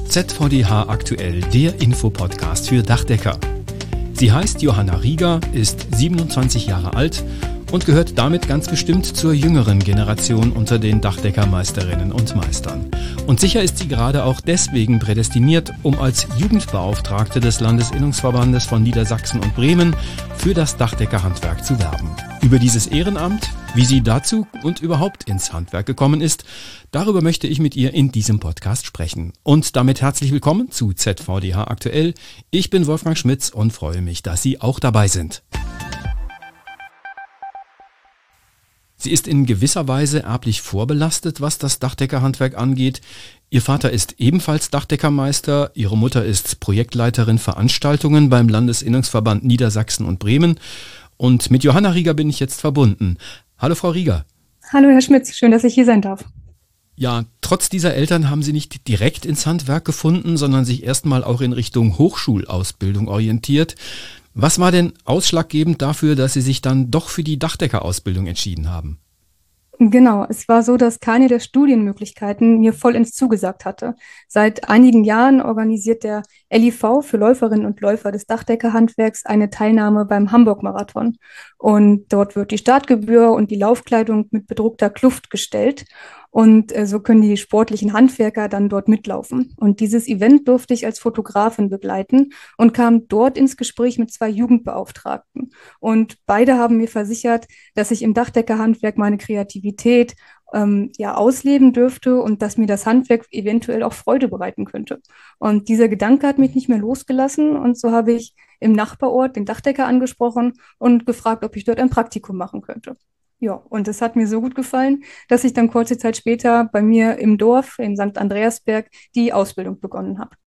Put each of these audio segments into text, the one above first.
ZVDH aktuell, der Infopodcast für Dachdecker. Sie heißt Johanna Rieger, ist 27 Jahre alt und gehört damit ganz bestimmt zur jüngeren Generation unter den Dachdeckermeisterinnen und Meistern. Und sicher ist sie gerade auch deswegen prädestiniert, um als Jugendbeauftragte des Landesinnungsverbandes von Niedersachsen und Bremen für das Dachdeckerhandwerk zu werben. Über dieses Ehrenamt, wie sie dazu und überhaupt ins Handwerk gekommen ist, darüber möchte ich mit ihr in diesem Podcast sprechen. Und damit herzlich willkommen zu ZVDH aktuell. Ich bin Wolfgang Schmitz und freue mich, dass Sie auch dabei sind. Sie ist in gewisser Weise erblich vorbelastet, was das Dachdeckerhandwerk angeht. Ihr Vater ist ebenfalls Dachdeckermeister, ihre Mutter ist Projektleiterin Veranstaltungen beim Landesinnungsverband Niedersachsen und Bremen. Und mit Johanna Rieger bin ich jetzt verbunden. Hallo Frau Rieger. Hallo Herr Schmitz, schön, dass ich hier sein darf. Ja, trotz dieser Eltern haben Sie nicht direkt ins Handwerk gefunden, sondern sich erstmal auch in Richtung Hochschulausbildung orientiert. Was war denn ausschlaggebend dafür, dass Sie sich dann doch für die Dachdeckerausbildung entschieden haben? Genau, es war so, dass keine der Studienmöglichkeiten mir vollends zugesagt hatte. Seit einigen Jahren organisiert der LIV für Läuferinnen und Läufer des Dachdeckerhandwerks eine Teilnahme beim Hamburg-Marathon. Und dort wird die Startgebühr und die Laufkleidung mit bedruckter Kluft gestellt. Und so können die sportlichen Handwerker dann dort mitlaufen. Und dieses Event durfte ich als Fotografin begleiten und kam dort ins Gespräch mit 2 Jugendbeauftragten. Und beide haben mir versichert, dass ich im Dachdeckerhandwerk meine Kreativität ausleben dürfte und dass mir das Handwerk eventuell auch Freude bereiten könnte. Und dieser Gedanke hat mich nicht mehr losgelassen. Und so habe ich im Nachbarort den Dachdecker angesprochen und gefragt, ob ich dort ein Praktikum machen könnte. Ja, und es hat mir so gut gefallen, dass ich dann kurze Zeit später bei mir im Dorf in St. Andreasberg die Ausbildung begonnen habe.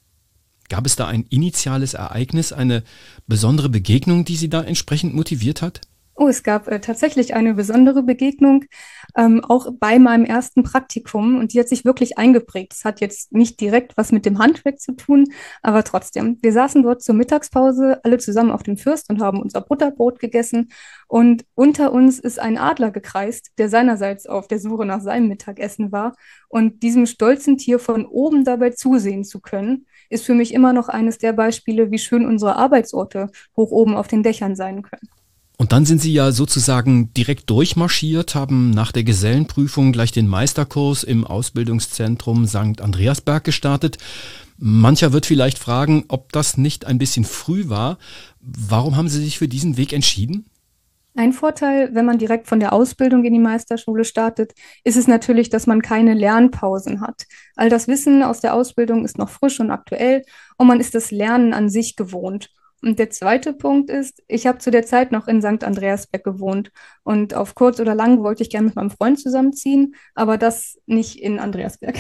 Gab es da ein initiales Ereignis, eine besondere Begegnung, die Sie da entsprechend motiviert hat? Oh, es gab tatsächlich eine besondere Begegnung, auch bei meinem ersten Praktikum, und die hat sich wirklich eingeprägt. Es hat jetzt nicht direkt was mit dem Handwerk zu tun, aber trotzdem. Wir saßen dort zur Mittagspause alle zusammen auf dem First und haben unser Butterbrot gegessen, und unter uns ist ein Adler gekreist, der seinerseits auf der Suche nach seinem Mittagessen war, und diesem stolzen Tier von oben dabei zusehen zu können, ist für mich immer noch eines der Beispiele, wie schön unsere Arbeitsorte hoch oben auf den Dächern sein können. Und dann sind Sie ja sozusagen direkt durchmarschiert, haben nach der Gesellenprüfung gleich den Meisterkurs im Ausbildungszentrum St. Andreasberg gestartet. Mancher wird vielleicht fragen, ob das nicht ein bisschen früh war. Warum haben Sie sich für diesen Weg entschieden? Ein Vorteil, wenn man direkt von der Ausbildung in die Meisterschule startet, ist es natürlich, dass man keine Lernpausen hat. All das Wissen aus der Ausbildung ist noch frisch und aktuell und man ist das Lernen an sich gewohnt. Und der zweite Punkt ist, ich habe zu der Zeit noch in St. Andreasberg gewohnt und auf kurz oder lang wollte ich gerne mit meinem Freund zusammenziehen, aber das nicht in Andreasberg.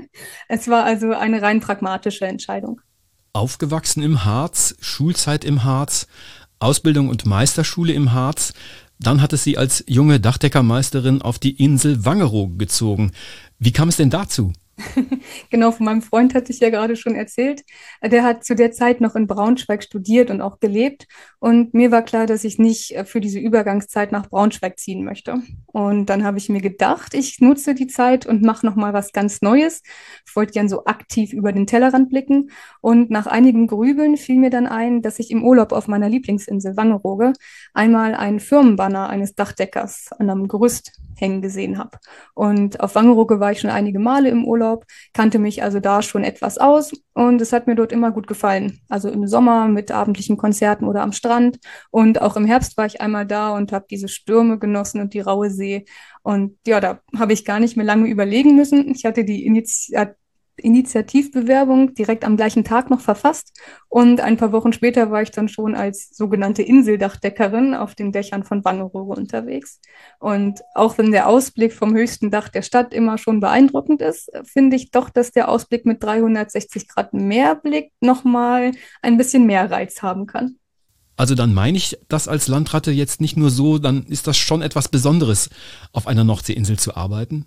Es war also eine rein pragmatische Entscheidung. Aufgewachsen im Harz, Schulzeit im Harz, Ausbildung und Meisterschule im Harz. Dann hat es Sie als junge Dachdeckermeisterin auf die Insel Wangerooge gezogen. Wie kam es denn dazu? Genau, von meinem Freund hatte ich ja gerade schon erzählt. Der hat zu der Zeit noch in Braunschweig studiert und auch gelebt. Und mir war klar, dass ich nicht für diese Übergangszeit nach Braunschweig ziehen möchte. Und dann habe ich mir gedacht, ich nutze die Zeit und mache nochmal was ganz Neues. Ich wollte gern so aktiv über den Tellerrand blicken. Und nach einigem Grübeln fiel mir dann ein, dass ich im Urlaub auf meiner Lieblingsinsel Wangerooge einmal einen Firmenbanner eines Dachdeckers an einem Gerüst hängen gesehen habe. Und auf Wangerooge war ich schon einige Male im Urlaub, kannte mich also da schon etwas aus und es hat mir dort immer gut gefallen. Also im Sommer mit abendlichen Konzerten oder am Strand, und auch im Herbst war ich einmal da und habe diese Stürme genossen und die raue See. Und ja, da habe ich gar nicht mehr lange überlegen müssen. Ich hatte die Initiativbewerbung direkt am gleichen Tag noch verfasst und ein paar Wochen später war ich dann schon als sogenannte Inseldachdeckerin auf den Dächern von Wangerooge unterwegs. Und auch wenn der Ausblick vom höchsten Dach der Stadt immer schon beeindruckend ist, finde ich doch, dass der Ausblick mit 360 Grad Meerblick nochmal ein bisschen mehr Reiz haben kann. Also dann meine ich das als Landratte jetzt nicht nur so, dann ist das schon etwas Besonderes, auf einer Nordseeinsel zu arbeiten?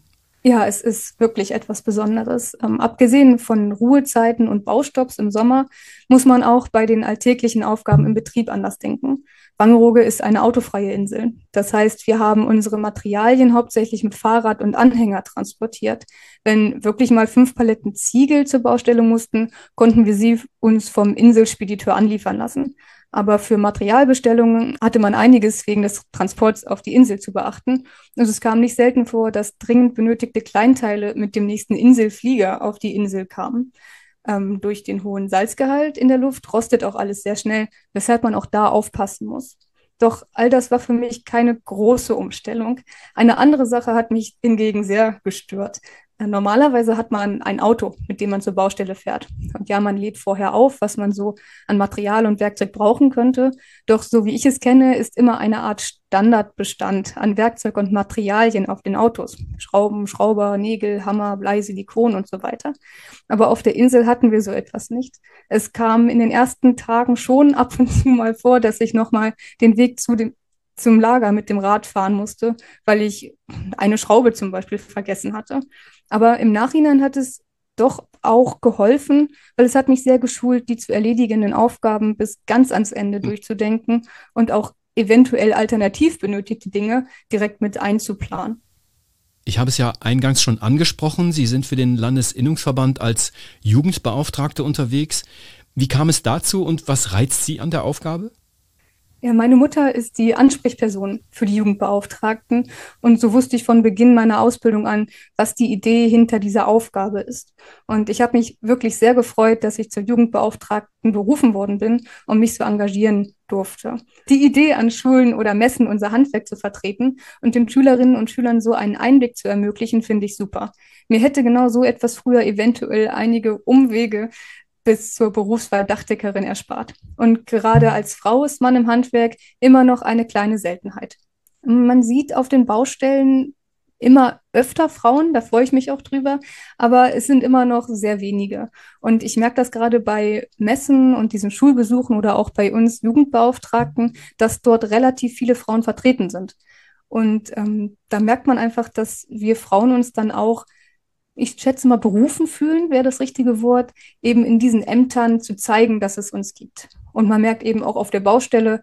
Ja, es ist wirklich etwas Besonderes. Abgesehen von Ruhezeiten und Baustopps im Sommer muss man auch bei den alltäglichen Aufgaben im Betrieb anders denken. Wangerooge ist eine autofreie Insel. Das heißt, wir haben unsere Materialien hauptsächlich mit Fahrrad und Anhänger transportiert. Wenn wirklich mal 5 Paletten Ziegel zur Baustelle mussten, konnten wir sie uns vom Inselspediteur anliefern lassen. Aber für Materialbestellungen hatte man einiges wegen des Transports auf die Insel zu beachten. Also es kam nicht selten vor, dass dringend benötigte Kleinteile mit dem nächsten Inselflieger auf die Insel kamen. Durch den hohen Salzgehalt in der Luft rostet auch alles sehr schnell, weshalb man auch da aufpassen muss. Doch all das war für mich keine große Umstellung. Eine andere Sache hat mich hingegen sehr gestört. Normalerweise hat man ein Auto, mit dem man zur Baustelle fährt. Und ja, man lädt vorher auf, was man so an Material und Werkzeug brauchen könnte. Doch so wie ich es kenne, ist immer eine Art Standardbestand an Werkzeug und Materialien auf den Autos. Schrauben, Schrauber, Nägel, Hammer, Blei, Silikon und so weiter. Aber auf der Insel hatten wir so etwas nicht. Es kam in den ersten Tagen schon ab und zu mal vor, dass ich nochmal den Weg zum Lager mit dem Rad fahren musste, weil ich eine Schraube zum Beispiel vergessen hatte. Aber im Nachhinein hat es doch auch geholfen, weil es hat mich sehr geschult, die zu erledigenden Aufgaben bis ganz ans Ende durchzudenken und auch eventuell alternativ benötigte Dinge direkt mit einzuplanen. Ich habe es ja eingangs schon angesprochen, Sie sind für den Landesinnungsverband als Jugendbeauftragte unterwegs. Wie kam es dazu und was reizt Sie an der Aufgabe? Ja, meine Mutter ist die Ansprechperson für die Jugendbeauftragten und so wusste ich von Beginn meiner Ausbildung an, was die Idee hinter dieser Aufgabe ist. Und ich habe mich wirklich sehr gefreut, dass ich zur Jugendbeauftragten berufen worden bin und mich so engagieren durfte. Die Idee, an Schulen oder Messen unser Handwerk zu vertreten und den Schülerinnen und Schülern so einen Einblick zu ermöglichen, finde ich super. Mir hätte genau so etwas früher eventuell einige Umwege bis zur Berufswahl Dachdeckerin erspart. Und gerade als Frau ist man im Handwerk immer noch eine kleine Seltenheit. Man sieht auf den Baustellen immer öfter Frauen, da freue ich mich auch drüber, aber es sind immer noch sehr wenige. Und ich merke das gerade bei Messen und diesen Schulbesuchen oder auch bei uns Jugendbeauftragten, dass dort relativ viele Frauen vertreten sind. Und da merkt man einfach, dass wir Frauen uns dann auch, ich schätze mal, berufen fühlen, wäre das richtige Wort, eben in diesen Ämtern zu zeigen, dass es uns gibt. Und man merkt eben auch auf der Baustelle,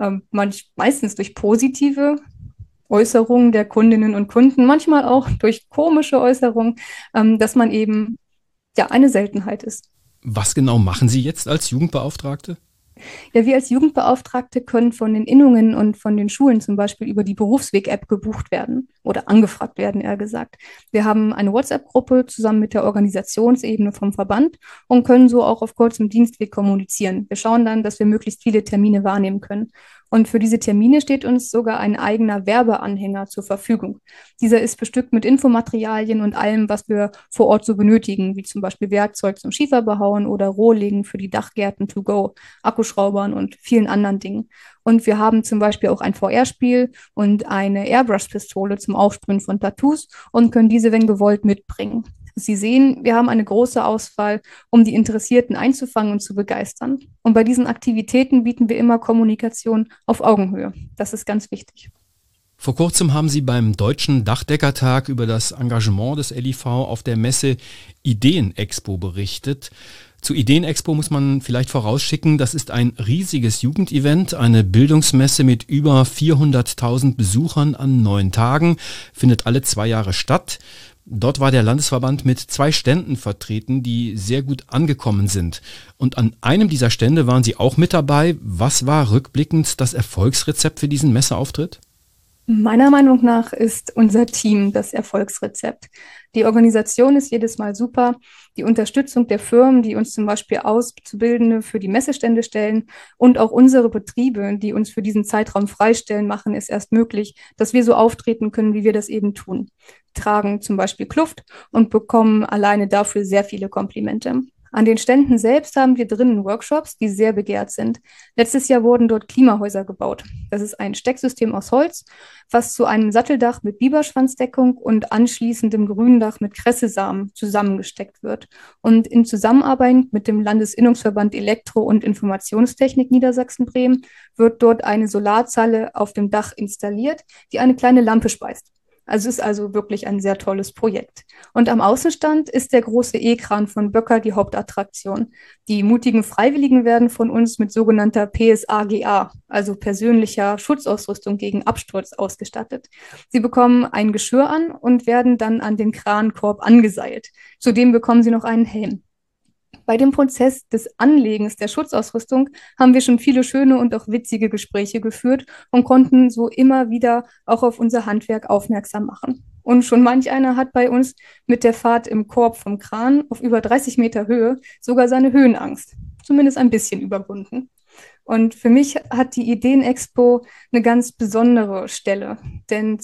meistens durch positive Äußerungen der Kundinnen und Kunden, manchmal auch durch komische Äußerungen, dass man eben ja eine Seltenheit ist. Was genau machen Sie jetzt als Jugendbeauftragte? Ja, wir als Jugendbeauftragte können von den Innungen und von den Schulen zum Beispiel über die Berufsweg-App gebucht werden oder angefragt werden, eher gesagt. Wir haben eine WhatsApp-Gruppe zusammen mit der Organisationsebene vom Verband und können so auch auf kurzem Dienstweg kommunizieren. Wir schauen dann, dass wir möglichst viele Termine wahrnehmen können. Und für diese Termine steht uns sogar ein eigener Werbeanhänger zur Verfügung. Dieser ist bestückt mit Infomaterialien und allem, was wir vor Ort so benötigen, wie zum Beispiel Werkzeug zum Schieferbehauen oder Rohrlegen für die Dachgärten to go, Akkuschraubern und vielen anderen Dingen. Und wir haben zum Beispiel auch ein VR-Spiel und eine Airbrush-Pistole zum Aufsprühen von Tattoos und können diese, wenn gewollt, mitbringen. Sie sehen, wir haben eine große Auswahl, um die Interessierten einzufangen und zu begeistern. Und bei diesen Aktivitäten bieten wir immer Kommunikation auf Augenhöhe. Das ist ganz wichtig. Vor kurzem haben Sie beim Deutschen Dachdeckertag über das Engagement des LIV auf der Messe Ideenexpo berichtet. Zu Ideenexpo muss man vielleicht vorausschicken, das ist ein riesiges Jugendevent, eine Bildungsmesse mit über 400.000 Besuchern an 9 Tagen, findet alle 2 Jahre statt. Dort war der Landesverband mit 2 Ständen vertreten, die sehr gut angekommen sind. Und an einem dieser Stände waren Sie auch mit dabei. Was war rückblickend das Erfolgsrezept für diesen Messeauftritt? Meiner Meinung nach ist unser Team das Erfolgsrezept. Die Organisation ist jedes Mal super. Die Unterstützung der Firmen, die uns zum Beispiel Auszubildende für die Messestände stellen und auch unsere Betriebe, die uns für diesen Zeitraum freistellen, machen es erst möglich, dass wir so auftreten können, wie wir das eben tun. Tragen zum Beispiel Kluft und bekommen alleine dafür sehr viele Komplimente. An den Ständen selbst haben wir drinnen Workshops, die sehr begehrt sind. Letztes Jahr wurden dort Klimahäuser gebaut. Das ist ein Stecksystem aus Holz, was zu einem Satteldach mit Biberschwanzdeckung und anschließendem Gründach mit Kressesamen zusammengesteckt wird. Und in Zusammenarbeit mit dem Landesinnungsverband Elektro- und Informationstechnik Niedersachsen-Bremen wird dort eine Solarzelle auf dem Dach installiert, die eine kleine Lampe speist. Also es ist also wirklich ein sehr tolles Projekt. Und am Außenstand ist der große E-Kran von Böcker die Hauptattraktion. Die mutigen Freiwilligen werden von uns mit sogenannter PSAGA, also persönlicher Schutzausrüstung gegen Absturz, ausgestattet. Sie bekommen ein Geschirr an und werden dann an den Krankorb angeseilt. Zudem bekommen sie noch einen Helm. Bei dem Prozess des Anlegens der Schutzausrüstung haben wir schon viele schöne und auch witzige Gespräche geführt und konnten so immer wieder auch auf unser Handwerk aufmerksam machen. Und schon manch einer hat bei uns mit der Fahrt im Korb vom Kran auf über 30 Meter Höhe sogar seine Höhenangst zumindest ein bisschen überwunden. Und für mich hat die Ideenexpo eine ganz besondere Stelle, denn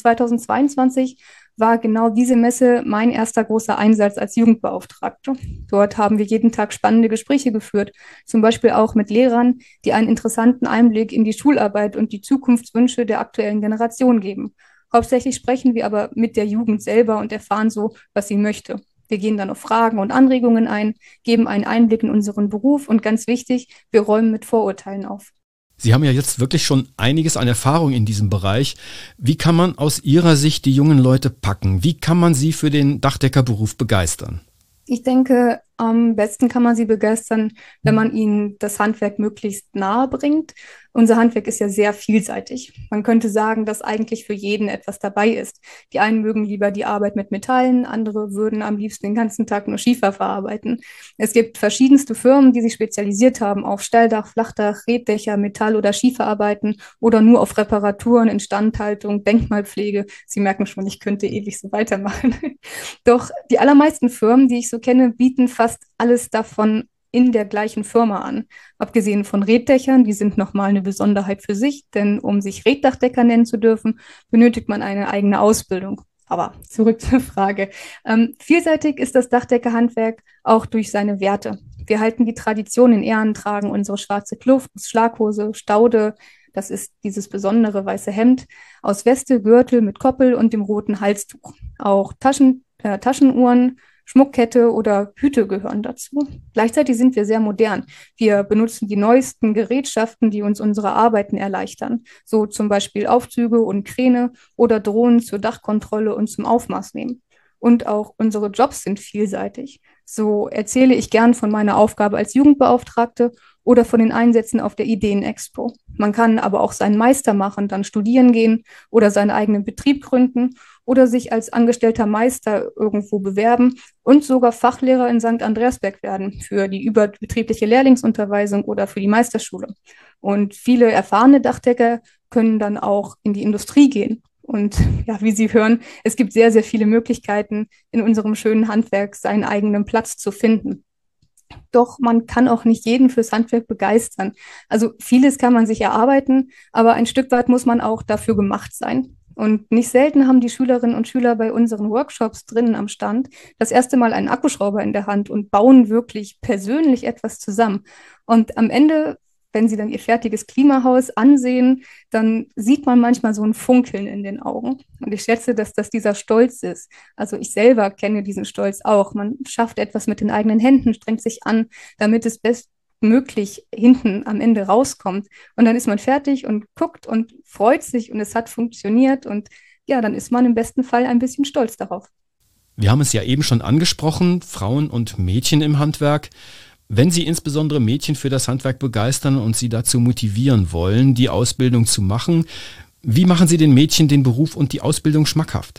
2022 war genau diese Messe mein erster großer Einsatz als Jugendbeauftragte. Dort haben wir jeden Tag spannende Gespräche geführt, zum Beispiel auch mit Lehrern, die einen interessanten Einblick in die Schularbeit und die Zukunftswünsche der aktuellen Generation geben. Hauptsächlich sprechen wir aber mit der Jugend selber und erfahren so, was sie möchte. Wir gehen dann auf Fragen und Anregungen ein, geben einen Einblick in unseren Beruf und ganz wichtig, wir räumen mit Vorurteilen auf. Sie haben ja jetzt wirklich schon einiges an Erfahrung in diesem Bereich. Wie kann man aus Ihrer Sicht die jungen Leute packen? Wie kann man sie für den Dachdeckerberuf begeistern? Ich denke, am besten kann man sie begeistern, wenn man ihnen das Handwerk möglichst nahe bringt. Unser Handwerk ist ja sehr vielseitig. Man könnte sagen, dass eigentlich für jeden etwas dabei ist. Die einen mögen lieber die Arbeit mit Metallen, andere würden am liebsten den ganzen Tag nur Schiefer verarbeiten. Es gibt verschiedenste Firmen, die sich spezialisiert haben auf Stalldach, Flachdach, Reetdächer, Metall- oder Schieferarbeiten oder nur auf Reparaturen, Instandhaltung, Denkmalpflege. Sie merken schon, ich könnte ewig so weitermachen. Doch die allermeisten Firmen, die ich so kenne, bieten fast alles davon in der gleichen Firma an. Abgesehen von Reetdächern, die sind nochmal eine Besonderheit für sich, denn um sich Reetdachdecker nennen zu dürfen, benötigt man eine eigene Ausbildung. Aber zurück zur Frage. Vielseitig ist das Dachdeckerhandwerk auch durch seine Werte. Wir halten die Tradition in Ehren, tragen unsere schwarze Kluft, Schlaghose, Staude, das ist dieses besondere weiße Hemd, aus Weste, Gürtel mit Koppel und dem roten Halstuch. Auch Taschenuhren, Schmuckkette oder Hüte gehören dazu. Gleichzeitig sind wir sehr modern. Wir benutzen die neuesten Gerätschaften, die uns unsere Arbeiten erleichtern. So zum Beispiel Aufzüge und Kräne oder Drohnen zur Dachkontrolle und zum Aufmaß nehmen. Und auch unsere Jobs sind vielseitig. So erzähle ich gern von meiner Aufgabe als Jugendbeauftragte oder von den Einsätzen auf der Ideenexpo. Man kann aber auch seinen Meister machen, dann studieren gehen oder seinen eigenen Betrieb gründen oder sich als angestellter Meister irgendwo bewerben und sogar Fachlehrer in St. Andreasberg werden für die überbetriebliche Lehrlingsunterweisung oder für die Meisterschule. Und viele erfahrene Dachdecker können dann auch in die Industrie gehen. Und ja, wie Sie hören, es gibt sehr, sehr viele Möglichkeiten, in unserem schönen Handwerk seinen eigenen Platz zu finden. Doch man kann auch nicht jeden fürs Handwerk begeistern. Also vieles kann man sich erarbeiten, aber ein Stück weit muss man auch dafür gemacht sein. Und nicht selten haben die Schülerinnen und Schüler bei unseren Workshops drinnen am Stand das erste Mal einen Akkuschrauber in der Hand und bauen wirklich persönlich etwas zusammen. Und am Ende, wenn sie dann ihr fertiges Klimahaus ansehen, dann sieht man manchmal so ein Funkeln in den Augen. Und ich schätze, dass das dieser Stolz ist. Also ich selber kenne diesen Stolz auch. Man schafft etwas mit den eigenen Händen, strengt sich an, damit es bestmöglich hinten am Ende rauskommt. Und dann ist man fertig und guckt und freut sich und es hat funktioniert. Und ja, dann ist man im besten Fall ein bisschen stolz darauf. Wir haben es ja eben schon angesprochen, Frauen und Mädchen im Handwerk. Wenn Sie insbesondere Mädchen für das Handwerk begeistern und sie dazu motivieren wollen, die Ausbildung zu machen, wie machen Sie den Mädchen den Beruf und die Ausbildung schmackhaft?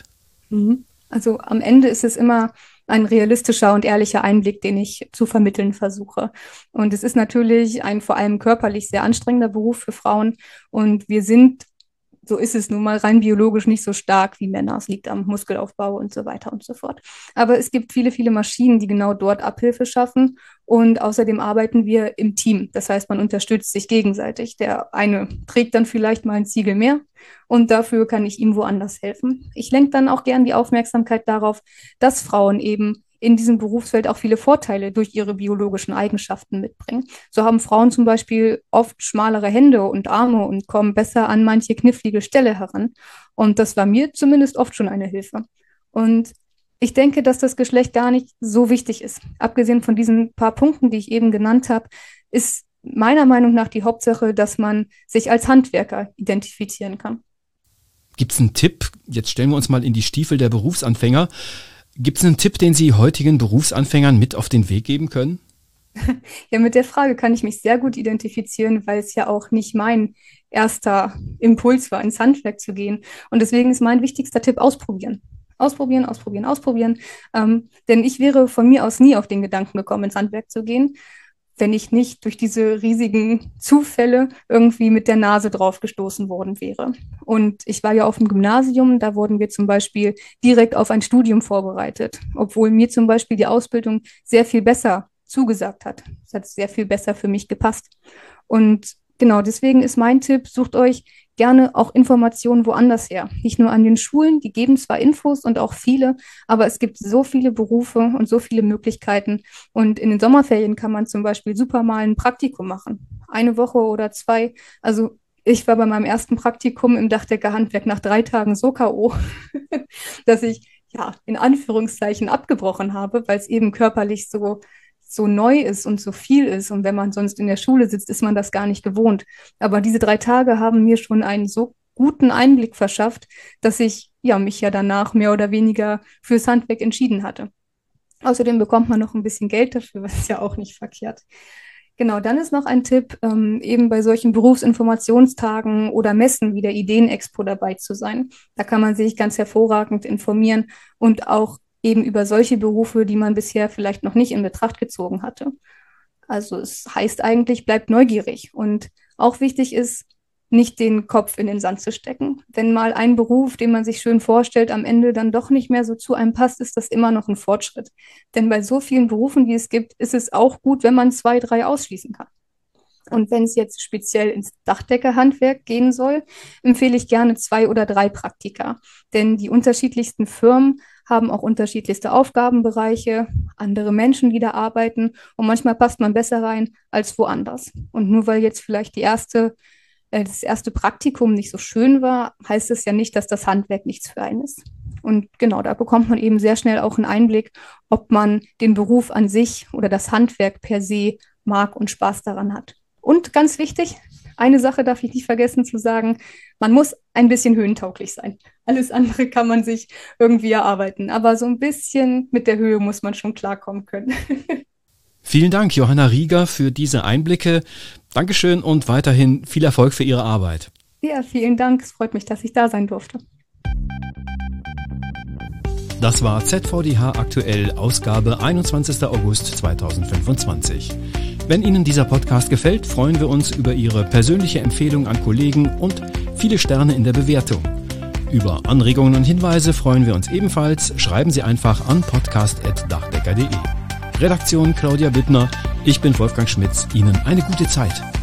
Also am Ende ist es immer ein realistischer und ehrlicher Einblick, den ich zu vermitteln versuche. Und es ist natürlich ein vor allem körperlich sehr anstrengender Beruf für Frauen. Und wir sind, so ist es nun mal, rein biologisch nicht so stark wie Männer. Es liegt am Muskelaufbau und so weiter und so fort. Aber es gibt viele, viele Maschinen, die genau dort Abhilfe schaffen. Und außerdem arbeiten wir im Team. Das heißt, man unterstützt sich gegenseitig. Der eine trägt dann vielleicht mal einen Ziegel mehr und dafür kann ich ihm woanders helfen. Ich lenke dann auch gern die Aufmerksamkeit darauf, dass Frauen eben in diesem Berufsfeld auch viele Vorteile durch ihre biologischen Eigenschaften mitbringen. So haben Frauen zum Beispiel oft schmalere Hände und Arme und kommen besser an manche knifflige Stelle heran. Und das war mir zumindest oft schon eine Hilfe. Und ich denke, dass das Geschlecht gar nicht so wichtig ist. Abgesehen von diesen paar Punkten, die ich eben genannt habe, ist meiner Meinung nach die Hauptsache, dass man sich als Handwerker identifizieren kann. Gibt es einen Tipp? Jetzt stellen wir uns mal in die Stiefel der Berufsanfänger. Gibt es einen Tipp, den Sie heutigen Berufsanfängern mit auf den Weg geben können? Ja, mit der Frage kann ich mich sehr gut identifizieren, weil es ja auch nicht mein erster Impuls war, ins Handwerk zu gehen. Und deswegen ist mein wichtigster Tipp: ausprobieren. Ausprobieren, ausprobieren, ausprobieren. Denn ich wäre von mir aus nie auf den Gedanken gekommen, ins Handwerk zu gehen, wenn ich nicht durch diese riesigen Zufälle irgendwie mit der Nase drauf gestoßen worden wäre. Und ich war ja auf dem Gymnasium, da wurden wir zum Beispiel direkt auf ein Studium vorbereitet, obwohl mir zum Beispiel die Ausbildung sehr viel besser zugesagt hat. Es hat sehr viel besser für mich gepasst. Und genau deswegen ist mein Tipp: sucht euch gerne auch Informationen woanders her. Nicht nur an den Schulen, die geben zwar Infos und auch viele, aber es gibt so viele Berufe und so viele Möglichkeiten. Und in den Sommerferien kann man zum Beispiel super mal ein Praktikum machen. 1 Woche oder 2. Also ich war bei meinem ersten Praktikum im Dachdeckerhandwerk nach 3 Tagen so K.O., dass ich ja in Anführungszeichen abgebrochen habe, weil es eben körperlich so neu ist und so viel ist. Und wenn man sonst in der Schule sitzt, ist man das gar nicht gewohnt. Aber diese 3 Tage haben mir schon einen so guten Einblick verschafft, dass ich mich danach mehr oder weniger fürs Handwerk entschieden hatte. Außerdem bekommt man noch ein bisschen Geld dafür, was ist ja auch nicht verkehrt. Genau, dann ist noch ein Tipp, eben bei solchen Berufsinformationstagen oder Messen wie der Ideenexpo dabei zu sein. Da kann man sich ganz hervorragend informieren und auch eben über solche Berufe, die man bisher vielleicht noch nicht in Betracht gezogen hatte. Also es heißt eigentlich, bleibt neugierig. Und auch wichtig ist, nicht den Kopf in den Sand zu stecken. Wenn mal ein Beruf, den man sich schön vorstellt, am Ende dann doch nicht mehr so zu einem passt, ist das immer noch ein Fortschritt. Denn bei so vielen Berufen, die es gibt, ist es auch gut, wenn man 2, 3 ausschließen kann. Und wenn es jetzt speziell ins Dachdeckerhandwerk gehen soll, empfehle ich gerne 2 oder 3 Praktika. Denn die unterschiedlichsten Firmen haben auch unterschiedlichste Aufgabenbereiche, andere Menschen, die da arbeiten, und manchmal passt man besser rein als woanders. Und nur weil jetzt vielleicht das erste Praktikum nicht so schön war, heißt es ja nicht, dass das Handwerk nichts für einen ist. Und genau, da bekommt man eben sehr schnell auch einen Einblick, ob man den Beruf an sich oder das Handwerk per se mag und Spaß daran hat. Und ganz wichtig, eine Sache darf ich nicht vergessen zu sagen: man muss ein bisschen höhentauglich sein. Alles andere kann man sich irgendwie erarbeiten. Aber so ein bisschen mit der Höhe muss man schon klarkommen können. Vielen Dank, Johanna Rieger, für diese Einblicke. Dankeschön und weiterhin viel Erfolg für Ihre Arbeit. Ja, vielen Dank. Es freut mich, dass ich da sein durfte. Das war ZVDH aktuell, Ausgabe 21. August 2025. Wenn Ihnen dieser Podcast gefällt, freuen wir uns über Ihre persönliche Empfehlung an Kollegen und viele Sterne in der Bewertung. Über Anregungen und Hinweise freuen wir uns ebenfalls. Schreiben Sie einfach an podcast@dachdecker.de. Redaktion Claudia Büttner, ich bin Wolfgang Schmitz. Ihnen eine gute Zeit.